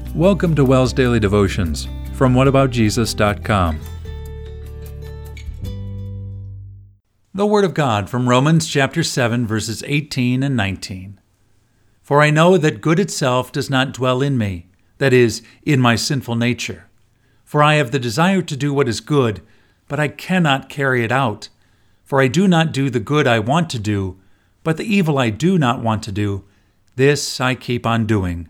Welcome to WELS Daily Devotions from whataboutjesus.com. The Word of God from Romans chapter 7, verses 18 and 19. For I know that good itself does not dwell in me, that is, in my sinful nature. For I have the desire to do what is good, but I cannot carry it out. For I do not do the good I want to do, but the evil I do not want to do, this I keep on doing.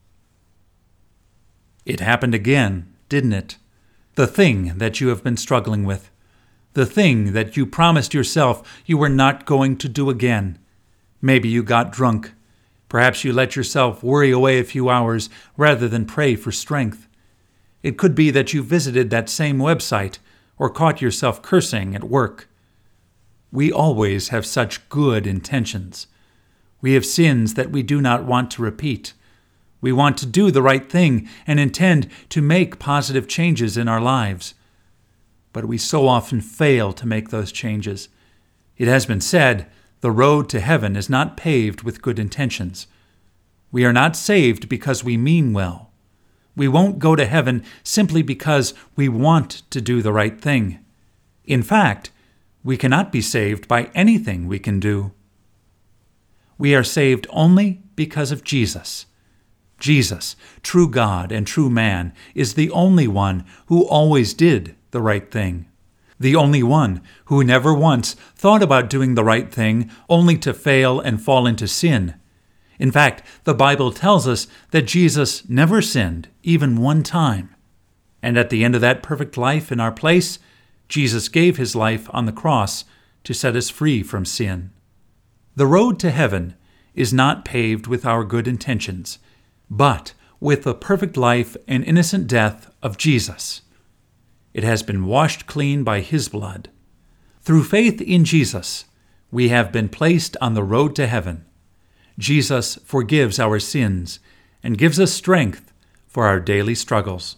It happened again, didn't it? The thing that you have been struggling with. The thing that you promised yourself you were not going to do again. Maybe you got drunk. Perhaps you let yourself worry away a few hours rather than pray for strength. It could be that you visited that same website or caught yourself cursing at work. We always have such good intentions. We have sins that we do not want to repeat. We want to do the right thing and intend to make positive changes in our lives. But we so often fail to make those changes. It has been said, the road to heaven is not paved with good intentions. We are not saved because we mean well. We won't go to heaven simply because we want to do the right thing. In fact, we cannot be saved by anything we can do. We are saved only because of Jesus. Jesus, true God and true man, is the only one who always did the right thing. The only one who never once thought about doing the right thing only to fail and fall into sin. In fact, the Bible tells us that Jesus never sinned, even one time. And at the end of that perfect life in our place, Jesus gave his life on the cross to set us free from sin. The road to heaven is not paved with our good intentions, but with the perfect life and innocent death of Jesus. It has been washed clean by his blood. Through faith in Jesus, we have been placed on the road to heaven. Jesus forgives our sins and gives us strength for our daily struggles.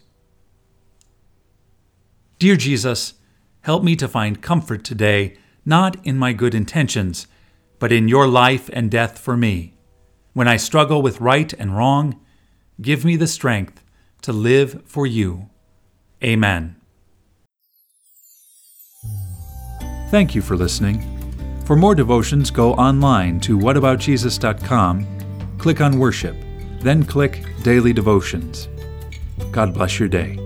Dear Jesus, help me to find comfort today, not in my good intentions, but in your life and death for me. When I struggle with right and wrong, give me the strength to live for you. Amen. Thank you for listening. For more devotions, go online to whataboutjesus.com, click on Worship, then click Daily Devotions. God bless your day.